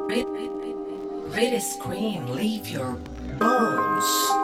Really scream, leave your bones.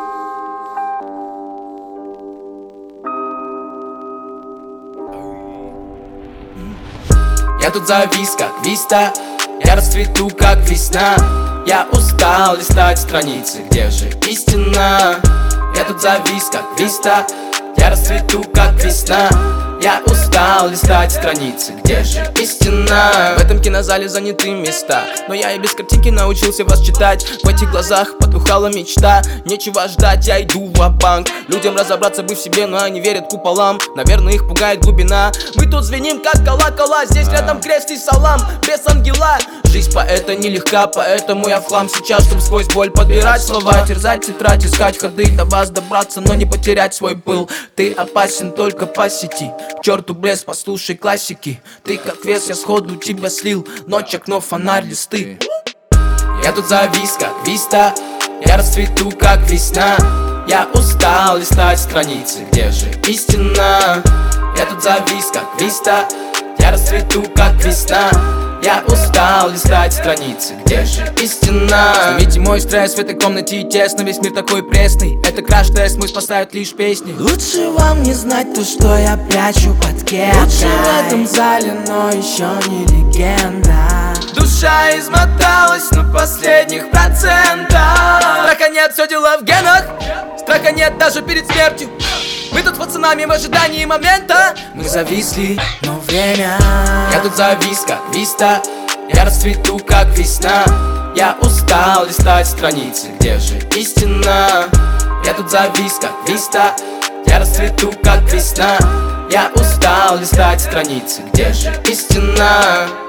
Я тут завис, как виста, я расцвету, как весна. Я устал листать страницы, где же истина? Я тут завис, как виста, я расцвету, как весна. Я устал листать страницы, где же истина? В этом кинозале заняты места, но я и без картинки научился вас читать. В этих глазах потухала мечта. Нечего ждать, я иду ва-банк. Людям разобраться бы в себе, но они верят куполам. Наверное, их пугает глубина. Мы тут звеним, как колокола. Здесь рядом крест и салам, без ангела. Жизнь поэта нелегка, поэтому я в хлам сейчас, чтобы сквозь боль подбирать слова, терзать тетрадь, искать ходы, до вас добраться, но не потерять свой пыл. Ты опасен только по сети, к черту блеск, послушай классики. Ты как вес, я сходу тебя слил, ночь, окно, фонарь, листы. Я тут завис, как виста, я расцвету, как весна. Я устал листать страницы, где же истина? Я тут завис, как виста, я расцвету, как весна. Я устал листать страницы, где же истина? Снимите мой стресс, в этой комнате тесно, весь мир такой пресный. Это краш-тест, мой спасают лишь песни. Лучше вам не знать то, что я прячу под кепкой. Лучше в этом зале, но еще не легенда. Душа измоталась на последних процентах. Страха нет, все дело в генах. Страха нет даже перед смертью. Мы тут с пацанами в ожидании момента. Мы зависли, но время. Я тут завис, как виста, я расцвету, как весна. Я устал листать страницы, где же истина? Я тут завис, как виста, я расцвету, как весна. Я устал листать страницы, где же истина?